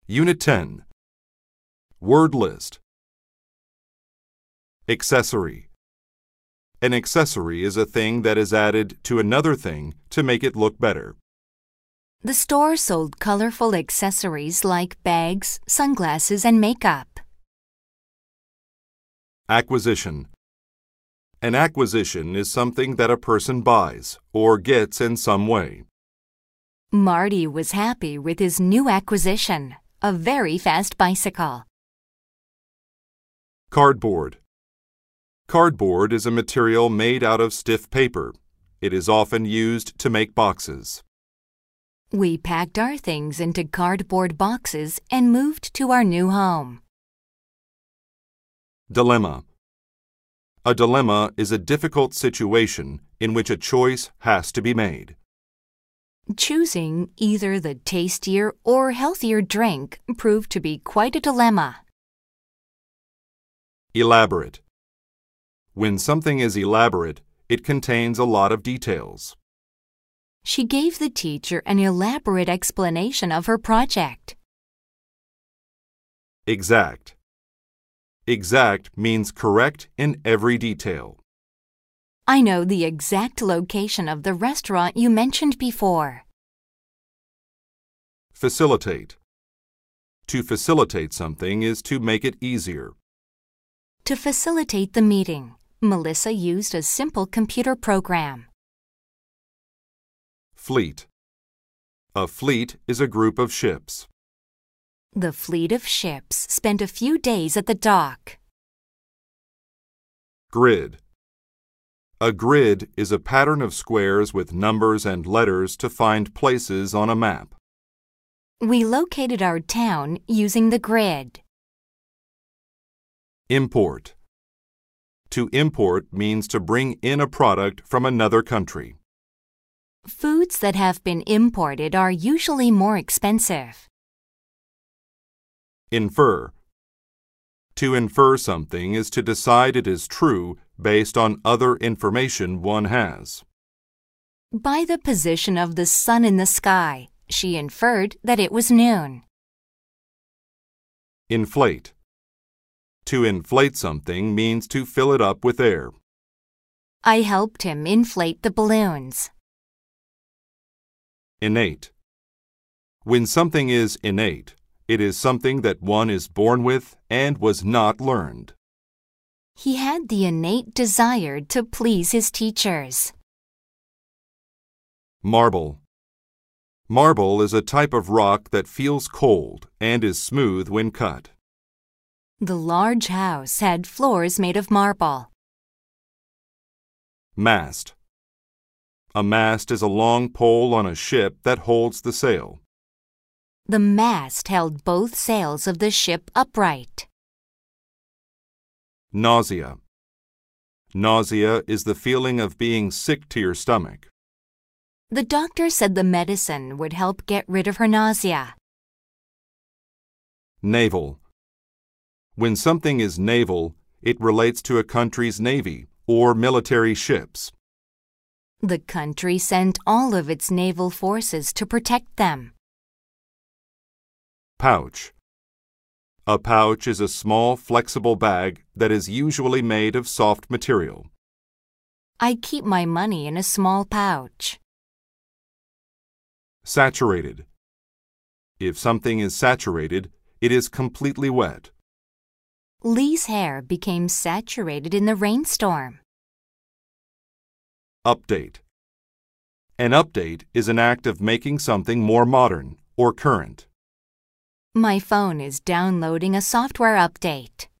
Unit 10. Word list. Accessory. An accessory is a thing that is added to another thing to make it look better. The store sold colorful accessories like bags, sunglasses, and makeup. Acquisition. An acquisition is something that a person buys or gets in some way. Marty was happy with his new acquisition, a very fast bicycle. Cardboard. Cardboard is a material made out of stiff paper. It is often used to make boxes. We packed our things into cardboard boxes and moved to our new home. Dilemma. A dilemma is a difficult situation in which a choice has to be made. Choosing either the tastier or healthier drink proved to be quite a dilemma. Elaborate. When something is elaborate, it contains a lot of details. She gave the teacher an elaborate explanation of her project. Exact. Exact means correct in every detail. I know the exact location of the restaurant you mentioned before. Facilitate. To facilitate something is to make it easier. To facilitate the meeting, Melissa used a simple computer program. Fleet. A fleet is a group of ships. The fleet of ships spent a few days at the dock. Grid. A grid is a pattern of squares with numbers and letters to find places on a map. We located our town using the grid. Import. To import means to bring in a product from another country. Foods that have been imported are usually more expensive. Infer. To infer something is to decide it is true based on other information one has. By the position of the sun in the sky, she inferred that it was noon. Inflate. To inflate something means to fill it up with air. I helped him inflate the balloons. Innate. When something is innate, it is something that one is born with and was not learned. He had the innate desire to please his teachers. Marble. Marble is a type of rock that feels cold and is smooth when cut. The large house had floors made of marble. Mast. A mast is a long pole on a ship that holds the sail. The mast held both sails of the ship upright. Nausea. Nausea is the feeling of being sick to your stomach. The doctor said the medicine would help get rid of her nausea. Naval. When something is naval, it relates to a country's navy or military ships. The country sent all of its naval forces to protect them. Pouch. A pouch is a small, flexible bag that is usually made of soft material. I keep my money in a small pouch. Saturated. If something is saturated, it is completely wet. Lee's hair became saturated in the rainstorm. Update. An update is an act of making something more modern or current. My phone is downloading a software update.